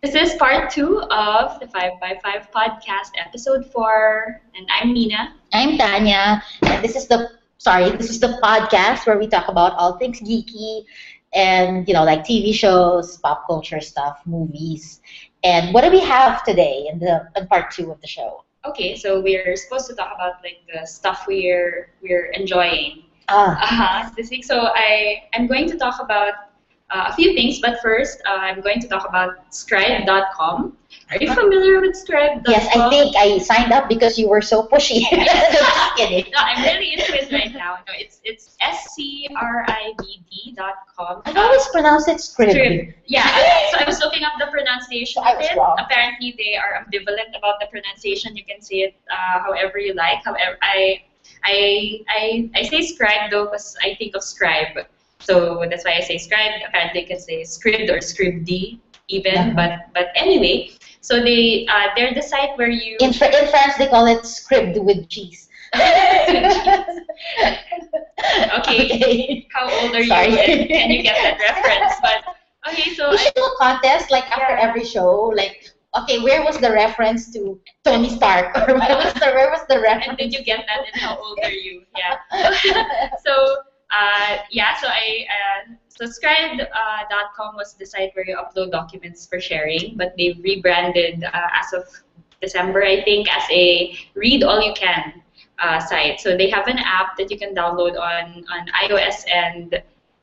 This is part two of the 5 by 5 podcast, episode 4. And I'm Nina. I'm Tanya, and this is the podcast where we talk about all things geeky and like TV shows, pop culture stuff, movies. And what do we have today in part 2 of the show? Okay, so we're supposed to talk about like the stuff we're enjoying this week. So I'm going to talk about a few things, but first I'm going to talk about Scribe.com. Are you familiar with Scribe.com? Yes, I think I signed up because you were so pushy. Just kidding. No, I'm really into it right now. No, it's scribd.com. I always pronounce it Scrib. Yeah, so I was looking up the pronunciation I of was it. wrong. Apparently, they are ambivalent about the pronunciation. You can say it however you like. However, I say scribe though because I think of scribe. So that's why I say scribe. Apparently, you can say scribd or scribd even. But anyway, so they're the site where you In France, they call it Scribd with cheese. Okay. How old are you? Sorry. And can you get that reference? But okay, so We should do a contest like after Yeah. every show, like okay, where was the reference to Tony Stark, or where was the and reference? did you get that? And how old are you? Yeah. So Subscribe.com was the site where you upload documents for sharing, but they've rebranded as of December, I think, as a read all you can site. So they have an app that you can download on iOS and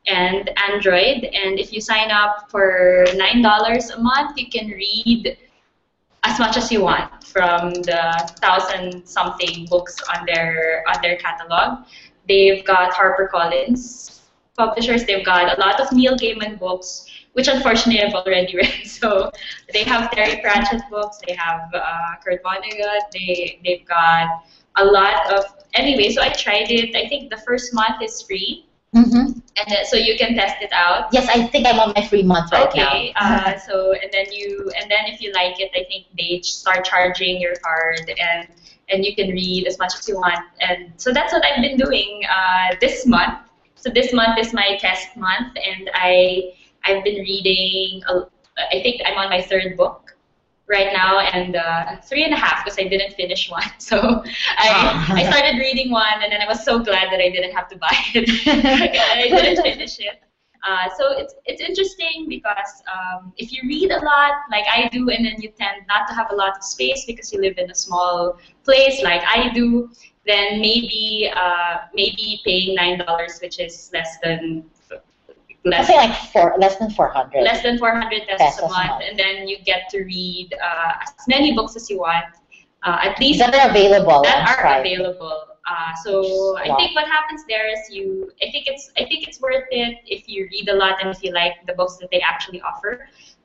Android, and if you sign up for $9 a month, you can read as much as you want from the 1,000-something books on their catalog. They've got HarperCollins publishers. They've got a lot of Neil Gaiman books, which unfortunately I've already read. So they have Terry Pratchett books. They have Kurt Vonnegut. They've got a lot of. Anyway, so I tried it. I think the first month is free, Mm-hmm. and so you can test it out. Yes, I think I'm on my free month right Okay, now. so and then if you like it, I think they start charging your card, and you can read as much as you want. And so that's what I've been doing this month. So this month is my test month, and I've been reading. I think I'm on my third book right now, and 3.5 because I didn't finish one. So I started reading one, and then I was so glad that I didn't have to buy it. I didn't finish it. So it's interesting because if you read a lot, like I do, and then you tend not to have a lot of space because you live in a small place, like I do, then maybe paying $9, which is less than I think like less than 400. less than 400 pesos a month, and then you get to read as many books as you want, at least that are available. on that are Scribe. available. So I Wow. think what happens there is I think it's worth it if you read a lot and if you like the books that they actually offer.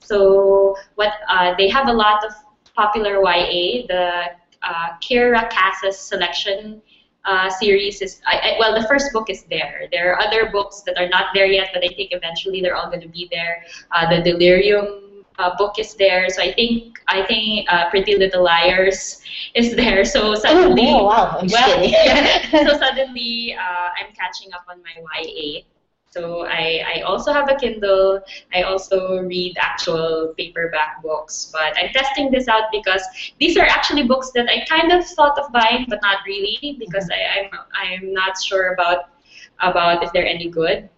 So they have a lot of popular YA. The Kira Casas selection series is well, the first book is there. There are other books that are not there yet, but I think eventually they're all going to be there. The Delirium book is there, so I think Pretty Little Liars is there. So suddenly, Oh, wow. I'm just kidding. so suddenly I'm catching up on my YA. So I also have a Kindle. I also read actual paperback books, but I'm testing this out because these are actually books that I kind of thought of buying, but not really because I'm not sure about if they're any good.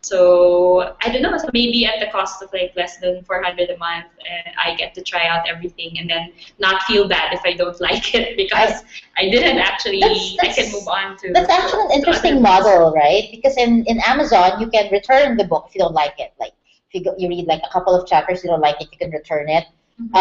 So I don't know. So maybe at the cost of like less than 400 a month, I get to try out everything and then not feel bad if I don't like it because I didn't actually. I can move on to. That's actually an to interesting other books. model, right? Because in Amazon, you can return the book if you don't like it. Like if you read like a couple of chapters, you don't like it, you can return it.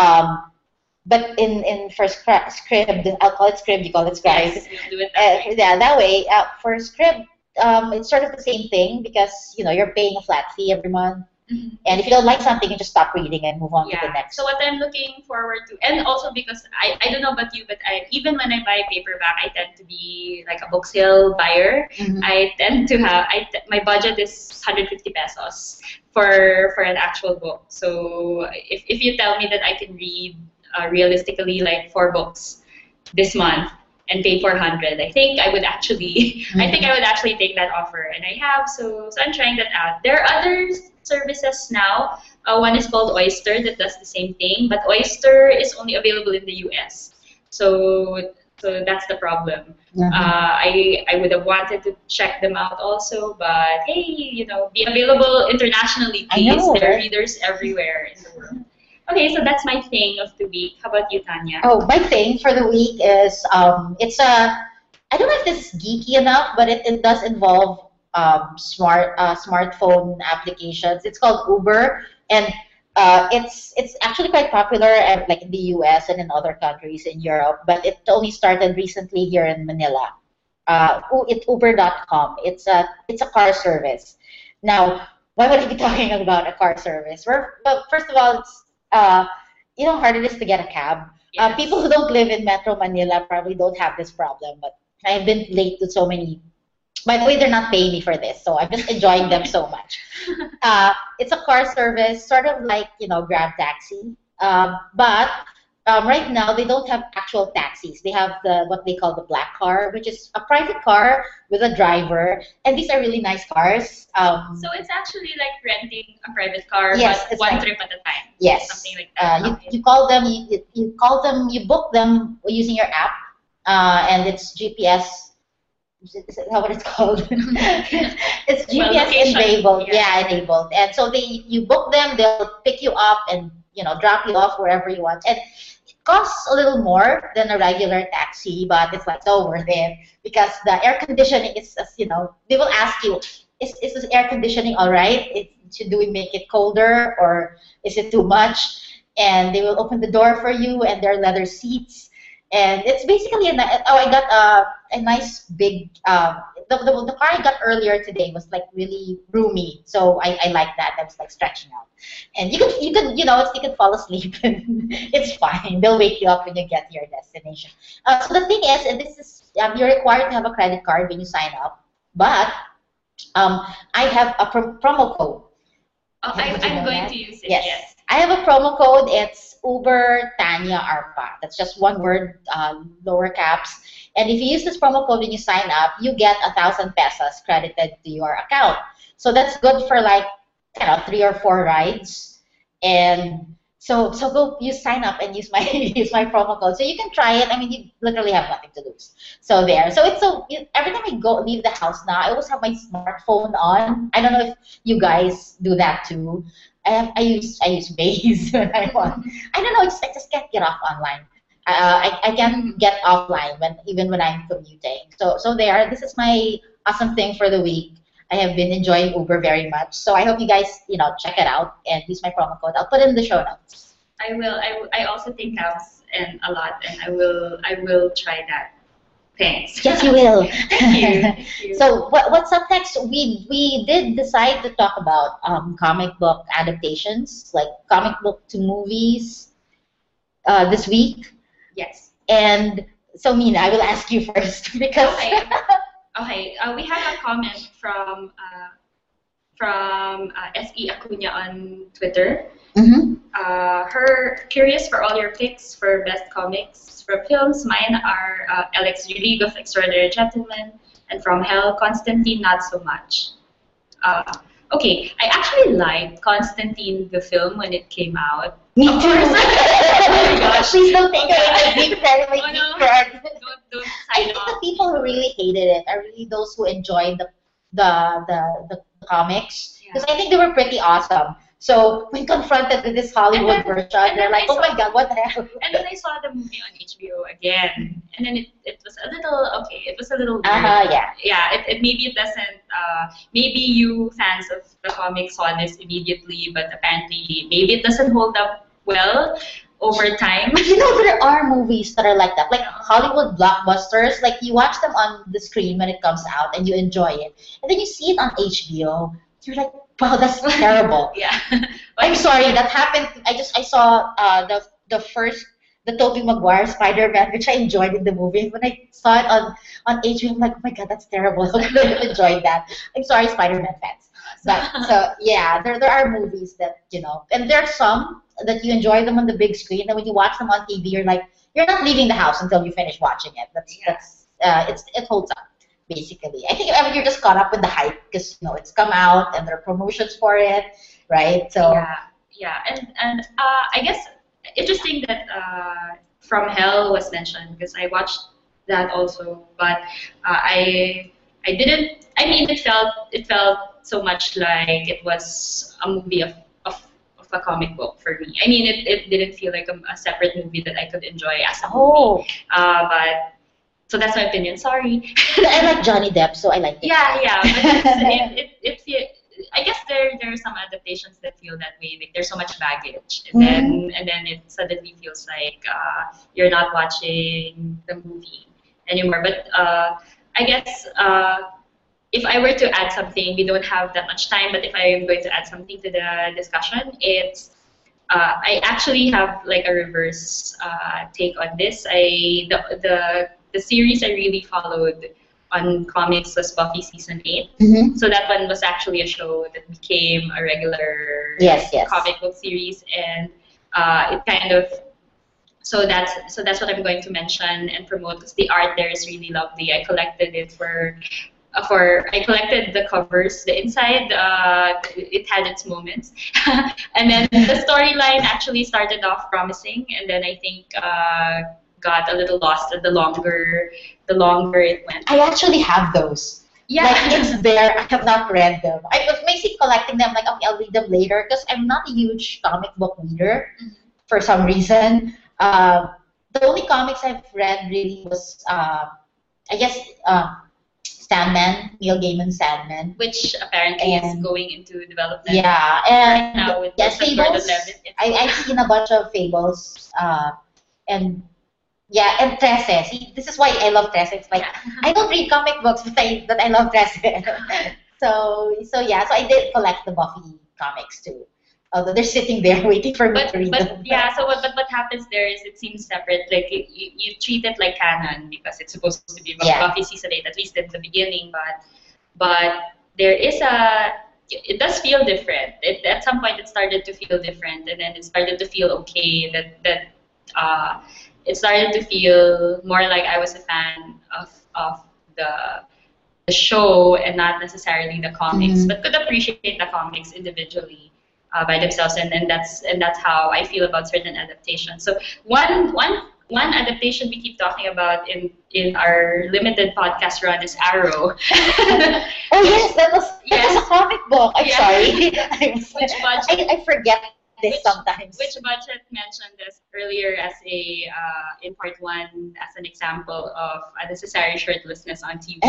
But in for Scribd, I'll call it Scribd, you call it Scribe. Yes, we'll do it that way. Yeah, that way. For Scribd, it's sort of the same thing because you're paying a flat fee every month, and if you don't like something, you just stop reading and move on to the next. So what I'm looking forward to, and also because I don't know about you, but even when I buy paperback, I tend to be like a book sale buyer. Mhm. I tend to have my budget is 150 pesos for an actual book. So if you tell me that I can read realistically like 4 books this month and pay 400, I think I would actually take that offer, and I have. So I'm trying that out. There are other services now One is called Oyster that does the same thing, but Oyster is only available in the US. So that's the problem. I would have wanted to check them out also, but hey, be available internationally, I please. know, There are right? readers everywhere in the world. Okay, so that's my thing of the week. How about you, Tanya? Oh, my thing for the week is it's a I don't know if this is geeky enough, but it does involve smartphone applications. It's called Uber, and it's actually quite popular like in the U.S. and in other countries in Europe. But it only started recently here in Manila. It's Uber.com. It's a car service. Now, why would I be talking about a car service? Well, first of all, it's how hard it is to get a cab. Yes. People who don't live in Metro Manila probably don't have this problem, but I've been late to so many. By the way, they're not paying me for this, so I'm just enjoying them so much. It's a car service, sort of like Grab Taxi, but right now they don't have actual taxis. They have the what they call the black car, which is a private car with a driver, and these are really nice cars. So it's actually like renting a private car, Yes, but it's one like trip at a time. yes, Something like that. you, Okay. you call them, you call them, you book them using your app, and it's GPS. Is that what it's called? It's Well, GPS location, enabled. yeah. Yeah, enabled. And so you book them, they'll pick you up and drop you off wherever you want. And it costs a little more than a regular taxi, but it's like so worth it because the air conditioning is, they will ask you, is this air conditioning all right? Do we make it colder or is it too much? And they will open the door for you, and there are leather seats. And it's basically I got a nice big the car I got earlier today was like really roomy, so I like that. I was like stretching out, and you can fall asleep and it's fine. They'll wake you up when you get to your destination. So the thing is, and this is you're required to have a credit card when you sign up, but I have a promo code. Oh, Did you I'm know going that? to use it. Yes. Yes. I have a promo code. It's Uber Tanya Arpa. That's just one word, lower caps. And if you use this promo code when you sign up, you get 1,000 pesos credited to your account. So that's good for like 3 or 4 rides. And so go you sign up and use my use my promo code. So you can try it. I mean, you literally have nothing to lose. So there. So every time I go leave the house now, I always have my smartphone on. I don't know if you guys do that too. I use Waze when I want. I don't know. I just can't get off online. I can't get offline even when I'm commuting. So there. This is my awesome thing for the week. I have been enjoying Uber very much. So I hope you guys check it out and use my promo code. I'll put it in the show notes. I will. I also take cabs and a lot, and I will try that. Thanks. Yes, you will. Thank you. Thank you. So what's up next? We did decide to talk about comic book adaptations, like comic book to movies, this week. Yes. And so, Mina, I will ask you first because Okay. Okay. We have a comment from SE Acuna on Twitter. Mhm. Her curious for all your picks for best comics for films. Mine are Alex League of Extraordinary Gentlemen and From Hell. Constantine, not so much. Uh, okay, I actually liked Constantine the film when it came out. Me Of too. course. Oh my gosh. Please don't take away my Oh, geek cred, my oh, geek no. cred. Don't I sign think the off. people who really hated it are really those who enjoyed the comics because I think they were pretty awesome. So when confronted with this Hollywood version, and they're then like, I "Oh my saw- God, what the hell?" And then I saw the movie on HBO again, and then it was a little okay. It was a little weird. Yeah. Yeah. Maybe it doesn't. Maybe you fans of the comic saw this immediately, but apparently maybe it doesn't hold up well over time. There are movies that are like that, like Hollywood blockbusters. Like you watch them on the screen when it comes out and you enjoy it, and then you see it on HBO. You're like, wow, that's terrible. Yeah. I'm sorry, that happened. I saw the Tobey Maguire Spider-Man, which I enjoyed in the movie. When I saw it on HBO, I'm like, oh my God, that's terrible. How could I have enjoyed that? I'm sorry, Spider-Man fans. But so yeah, there are movies that and there are some that you enjoy them on the big screen, and when you watch them on TV, you're not leaving the house until you finish watching it. It holds up. Basically, I think you're just caught up with the hype because it's come out and there are promotions for it, right? So Yeah. Yeah, and I guess interesting that From Hell was mentioned because I watched that also, but I didn't. I mean, it felt so much like it was a movie of a comic book for me. I mean, it didn't feel like a separate movie that I could enjoy as a movie. Oh, But so that's my opinion. Sorry. I like Johnny Depp, so I like it. Yeah, yeah, but it feel, I guess there are some adaptations that feel that way. Like there's so much baggage, and then it suddenly feels like you're not watching the movie anymore. But I guess if I were to add something, we don't have that much time. But if I am going to add something to the discussion, it's I actually have like a reverse take on this. The series I really followed on comics was Buffy season 8. Mm-hmm. So that one was actually a show that became a regular Yes, yes. comic book series, and it kind of so that's what I'm going to mention and promote because the art there is really lovely. I collected it for I collected the covers, the inside. It had its moments, and then the storyline actually started off promising, and then I think got a little lost the longer it went. I actually have those. Yeah. Like it's there. I have not read them. I was basically collecting them. Like okay, I'll read them later because I'm not a huge comic book reader for some reason. The only comics I've read really was I guess Sandman, Neil Gaiman's Sandman. Which apparently is And going into development yeah, right and now with yes, Joseph Fables. Gordon-Levitt. I've seen a bunch of Fables, and yeah, and Trece. See, this is why I love Trece. It's like Yeah. I don't read comic books, but I love Trece. So yeah, so I did collect the Buffy comics too. Although they're sitting there waiting for me But to read but them. yeah, so what happens there is it seems separate. Like you treat it like canon because it's supposed to be Yeah. Buffy season 8 at least in the beginning, but there is a it does feel different. At some point it started to feel different, and then it started to feel okay. It started to feel more like I was a fan of the show and not necessarily the comics, Mhm. but could appreciate the comics individually by themselves, and that's how I feel about certain adaptations. So one adaptation we keep talking about in our limited podcast run is Arrow. Oh yes, that was a comic book. I'm Yeah. sorry. Which budget? I forget this Which- sometimes. Which budget mentioned this earlier as a in part one as an example of unnecessary shirtlessness on TV.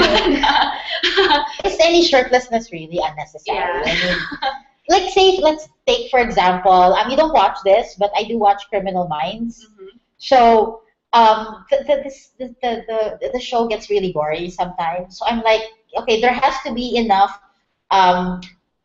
Is any shirtlessness really unnecessary? Yeah. I mean, like say, let's take for example, you don't watch this, but I do watch Criminal Minds. Mhm. So the show gets really gory sometimes. So I'm like, okay, there has to be enough um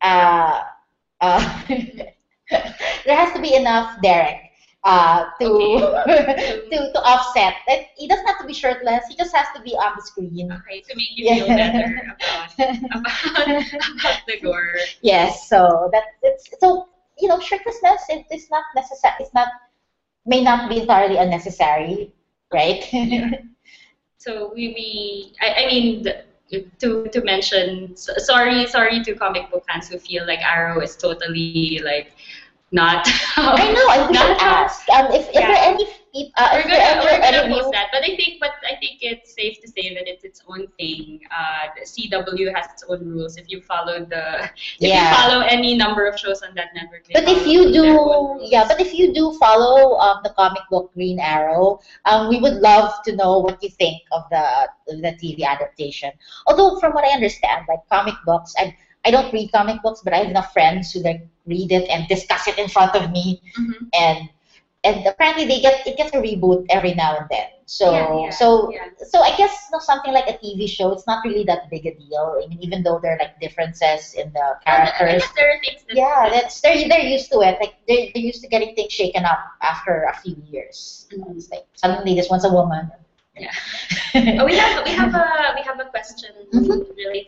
there has to be enough Derek to Okay. to offset. That he doesn't have to be shirtless. He just has to be on the screen. Okay, to make you feel better about the gore. Yes. So it's so shirtlessness. It's not necessary. It's not may not be entirely unnecessary, right? Yeah. So I mean, to mention, sorry to comic book fans who feel like Arrow is totally like not. I know. I wish I Not asked. If there are Yeah. any people, We're if there are gonna any post new, that, but I think it's safe to say that it's its own thing. The CW has its own rules. If you follow any number of shows on that network, they But if follow you their own do, rules. yeah, but if you do follow the comic book Green Arrow, we would love to know what you think of the TV adaptation. Although from what I understand, like comic books, I don't read comic books, but I have enough friends who like read it and discuss it in front of me, Mhm. and apparently it gets a reboot every now and then. So Yeah, yeah. so I guess something like a TV show, it's not really that big a deal. I mean, even though there are like differences in the I characters. guess there are things that Yeah, they're used to it. Like they're used to getting things shaken up after a few years. Mhm. It's like suddenly this one's a woman. Yeah. Oh, we have a question Mhm.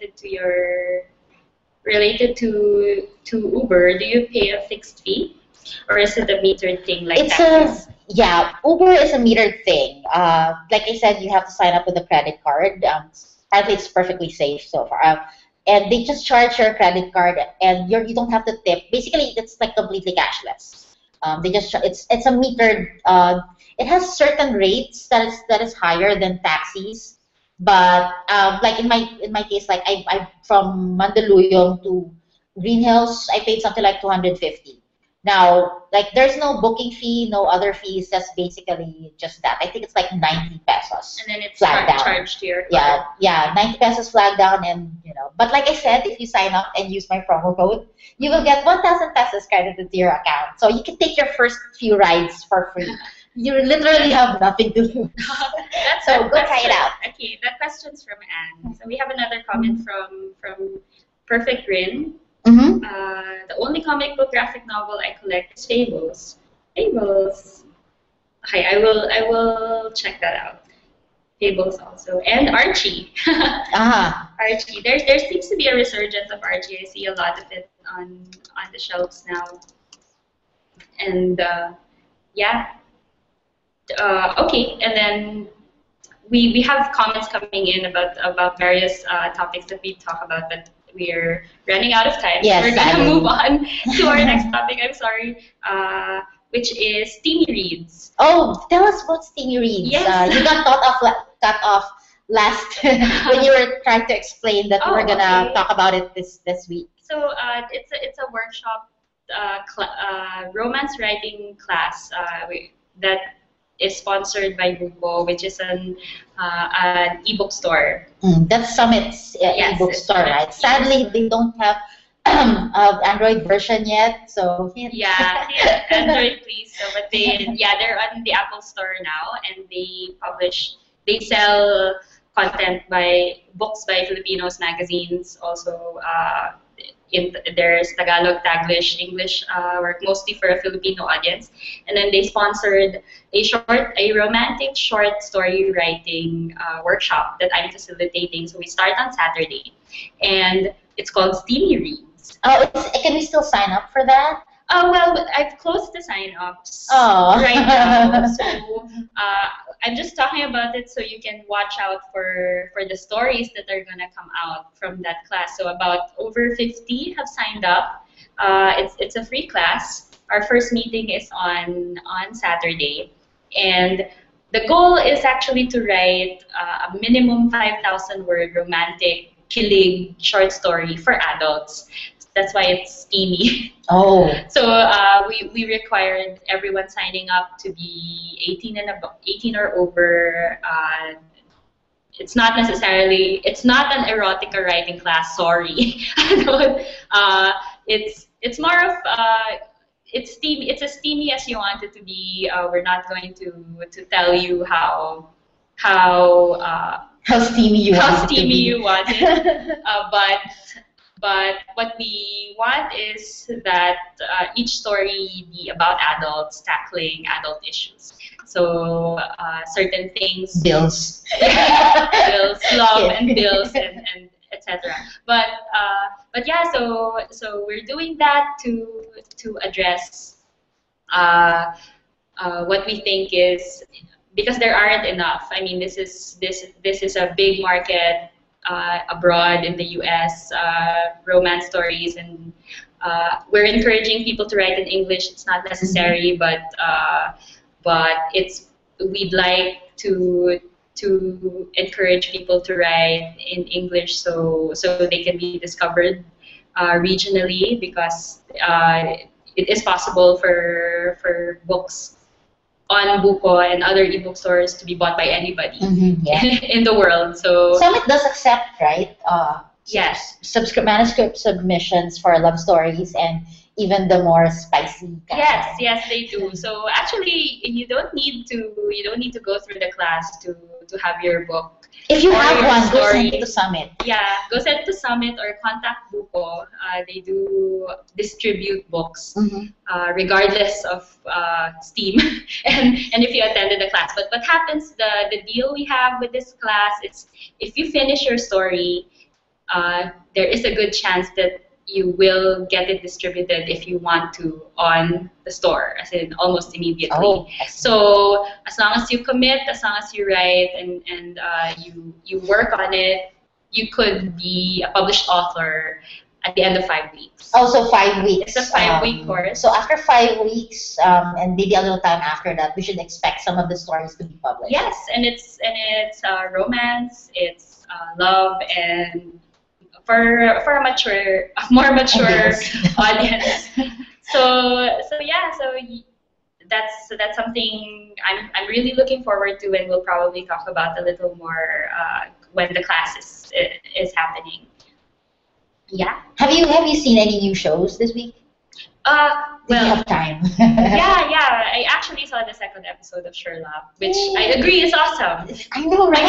related to Uber. Do you pay a fixed fee, or is it a metered thing like It's taxis? Uber is a metered thing. Like I said, you have to sign up with a credit card. Apparently, it's perfectly safe so far. and they just charge your credit card, and you don't have to tip. Basically, it's like completely cashless. They just it's a metered. It has certain rates that is higher than taxis, but like in my case, like I from Mandaluyong to Green Hills, I paid something like 250. Now, like there's no booking fee, no other fees. That's basically just that. I think it's like 90 pesos And then it's flag down. charged to your card. Yeah, 90 pesos flag down, and But like I said, if you sign up and use my promo code, you will get 1,000 pesos credited to your account. So you can take your first few rides for free. You literally have nothing to lose. So go try it out. Okay, that question's from Anne. So we have another comment from Perfect Rin. Mm-hmm. The only comic book graphic novel I collect is Fables. Fables. Okay, I will check that out. Fables also, and Archie. Archie. There seems to be a resurgence of Archie. I see a lot of it on the shelves now. And yeah. Okay, and then we have comments coming in about various topics that we talk about, but we're running out of time. Yes, we're gonna move on to our next topic. I'm sorry, which is Steamy Reads. Oh, tell us about Steamy Reads. Yes. You got cut off last when you were trying to explain that we were gonna talk about it this week. So it's a workshop, romance writing class that is sponsored by Buko, which is an ebook store. That's Summit's ebook store, right? Sadly, they don't have Android version yet, so yeah, Android please. So, but they're on the Apple Store now, and they sell content by books by Filipinos, magazines, also there's Tagalog, Taglish, English work, mostly for a Filipino audience. And then they sponsored a romantic short story writing workshop that I'm facilitating. So we start on Saturday, and it's called Steamy Reads. Oh, can we still sign up for that? Well, I've closed the sign-ups right now, so I'm just talking about it so you can watch out for the stories that are gonna come out from that class. So about over 50 have signed up. It's a free class. Our first meeting is on Saturday, and the goal is actually to write a minimum 5,000 word romantic kilig short story for adults. That's why it's steamy. Oh. So we required everyone signing up to be 18 or over. It's not an erotica writing class. Sorry. It's more of it's steamy. It's as steamy as you want it to be. We're not going to tell you how steamy you want it. But what we want is that each story be about adults tackling adult issues. So certain things, bills, love and bills, and etc. But yeah, so we're doing that to address what we think is, because there aren't enough. I mean, this is a big market. Abroad in the U.S., romance stories, and we're encouraging people to write in English. It's not necessary, but we'd like to encourage people to write in English so they can be discovered regionally, because it is possible for books on Buko and other ebook stores to be bought by anybody in the world. So Summit does accept, right? Yes. Manuscript submissions for love stories and even the more spicy. Yes, they do. So actually, you don't need to go through the class to have your book. If you have one, go send it to Summit. Yeah, go send it to Summit or contact Buko. They do distribute books, regardless of Steam, and if you attended the class. But what happens, the deal we have with this class is, if you finish your story, there is a good chance that you will get it distributed if you want to on the store, as in almost immediately. Oh, so as long as you commit, as long as you write and you work on it, you could be a published author at the end of 5 weeks. Also 5 weeks. It's a 5 week course. So after 5 weeks, and maybe a little time after that, we should expect some of the stories to be published. Yes, and it's romance, it's love, and for a more mature audience. That's something I'm really looking forward to, and we'll probably talk about a little more when the class is happening. Yeah. Have you seen any new shows this week? Did you have time? yeah. I actually saw the second episode of Sherlock, which I agree is awesome. I know, right?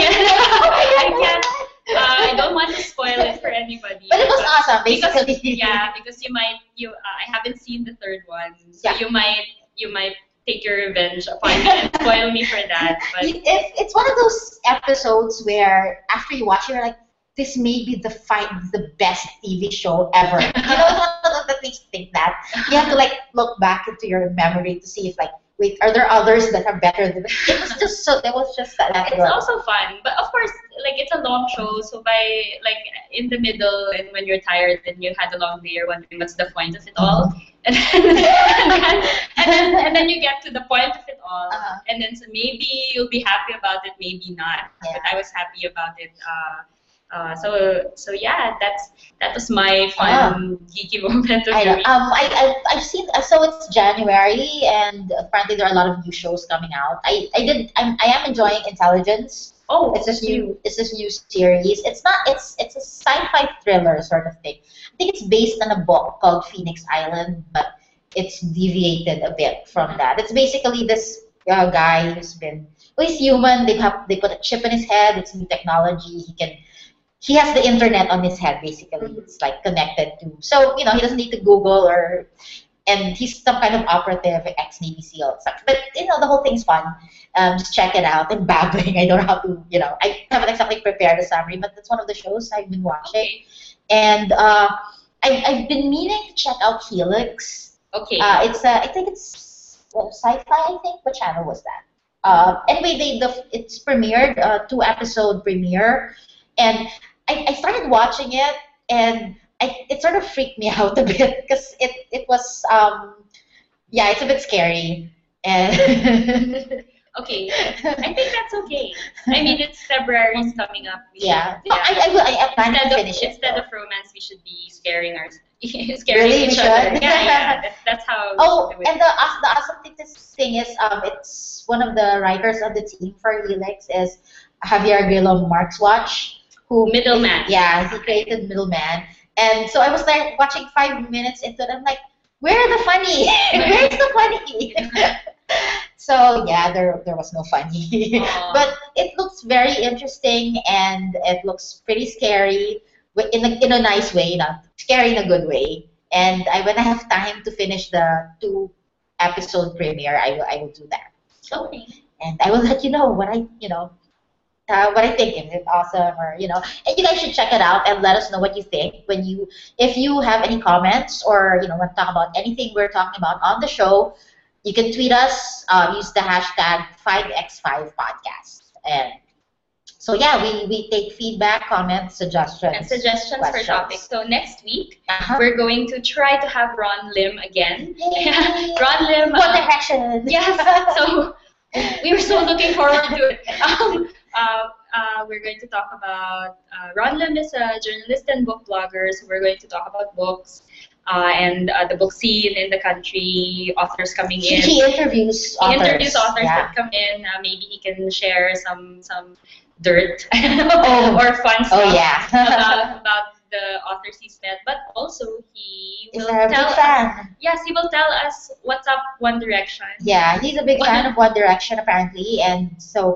I don't want to spoil it for anybody. But it was awesome, basically. Because I haven't seen the third one, so you might take your revenge upon me and spoil me for that. But it's one of those episodes where after you watch it, you're like, this may be the best TV show ever. You know, it's one of those that makes you think that. You have to like look back into your memory to see if like, wait, are there others that are better than it? It was just that. It's also fun, but of course, like it's a long show, so by like in the middle and when you're tired and you had a long day, you're wondering what's the point of it all, and then you get to the point of it all, and then so maybe you'll be happy about it, maybe not. Yeah. But I was happy about it. So yeah, that was my fun geeky moment of I the know. week. I've seen. So it's January, and apparently there are a lot of new shows coming out. I am enjoying Intelligence. Oh, It's this new series. It's a sci-fi thriller sort of thing. I think it's based on a book called Phoenix Island, but it's deviated a bit from that. It's basically this guy he's human. They put a chip in his head. It's new technology. He has the internet on his head, basically. It's like connected to, so he doesn't need to Google and he's some kind of operative, ex-Navy SEAL, such. But the whole thing's fun. Just check it out. I'm babbling. I don't know how to, I haven't exactly prepared a summary, but that's one of the shows I've been watching. Okay. And I've been meaning to check out Helix. Okay. I think it's Sci-Fi. I think. What channel was that? Anyway, it's premiered, 2-episode premiere, and I started watching it, and it sort of freaked me out a bit because it was it's a bit scary, and Okay, I think that's okay. I mean, it's February's coming up. I plan to finish it. Instead of romance, we should be scaring Really, each we other. should? That's how. Oh, we should do it. and the awesome thing is, it's one of the writers on the team for Helix is Javier Grillo Marxwatch, who Middleman. He created Middleman, and so I was like watching 5 minutes into it. I'm like, where are the funny? Where's the funny? So yeah, there was no funny, but it looks very interesting and it looks pretty scary in a nice way, not scary in a good way. And when I have time to finish the 2-episode premiere, I will do that. Okay. And I will let you know what I think. Is it awesome or And you guys should check it out and let us know what you think if you have any comments or want to talk about anything we're talking about on the show. You can tweet us, use the hashtag 5x5podcast. And so yeah, we take feedback, comments, suggestions. For questions. topics. So next week, we're going to try to have Ron Lim again. Yay. Ron Lim. What Direction? Yes. So we were so looking forward to it. We're going to talk about Ron Lim is a journalist and book blogger, so we're going to talk about books and the book scene in the country, authors coming in. He interviews authors. That come in. Maybe he can share some dirt or fun stuff about the authors he's met, but also he will tell us. Yes, he will tell us what's up One Direction. Yeah, he's a big fan of One Direction apparently, and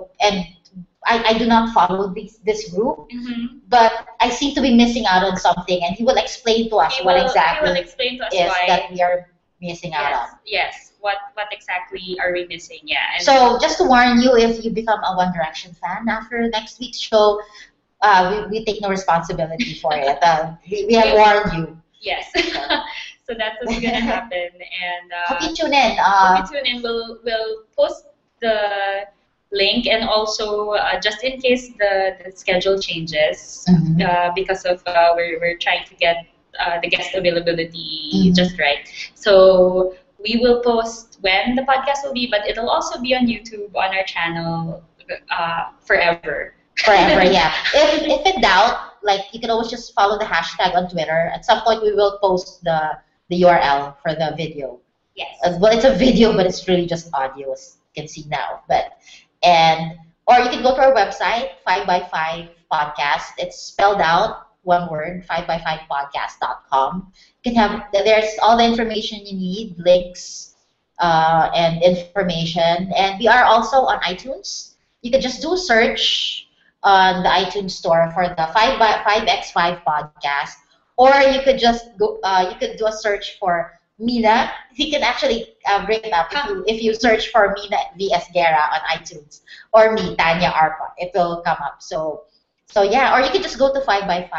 I do not follow this group, but I seem to be missing out on something, and he will explain to us what exactly that we are missing out on. Yes, what exactly are we missing? Yeah. And so just to warn you, if you become a One Direction fan after next week's show, we take no responsibility for it. We have warned you. Yes. So that's what's gonna happen, and hope you tune in. We'll post the link, and also just in case the schedule changes because of we're trying to get the guest availability just right. So we will post when the podcast will be, but it'll also be on YouTube on our channel forever. Forever, yeah. If in doubt, like you can always just follow the hashtag on Twitter. At some point, we will post the URL for the video. Yes. Well, it's a video, but it's really just audio, as you can see now. Or you can go to our website, 5x5 podcast. It's spelled out, one word, 5x5podcast.com. You can there's all the information you need, links and information. And we are also on iTunes. You can just do a search on the iTunes store for the 5x5 podcast, or you could just go. You could do a search for Mina. You can actually bring it up if you search for Mina V.S. Guerra on iTunes, or me, Tanya Arpa. It will come up. So yeah, or you can just go to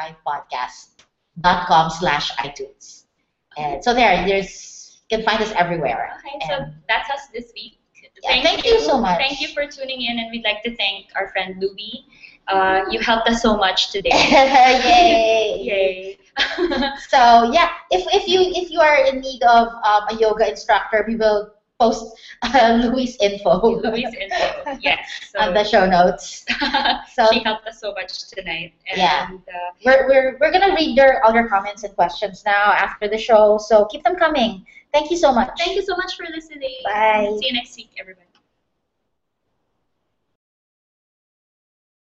5x5podcast.com/iTunes. And so there's you can find us everywhere. Okay, so that's us this week. Yeah, thank you so much. Thank you for tuning in, and we'd like to thank our friend Louie. You helped us so much today. Yay! Yay! So yeah, if you are in need of a yoga instructor, we will post Louie's info. Yes. So, on the show notes. So she helped us so much tonight. And, yeah, we're gonna read all your comments and questions now after the show. So keep them coming. Thank you so much. Thank you so much for listening. Bye. See you next week, everybody.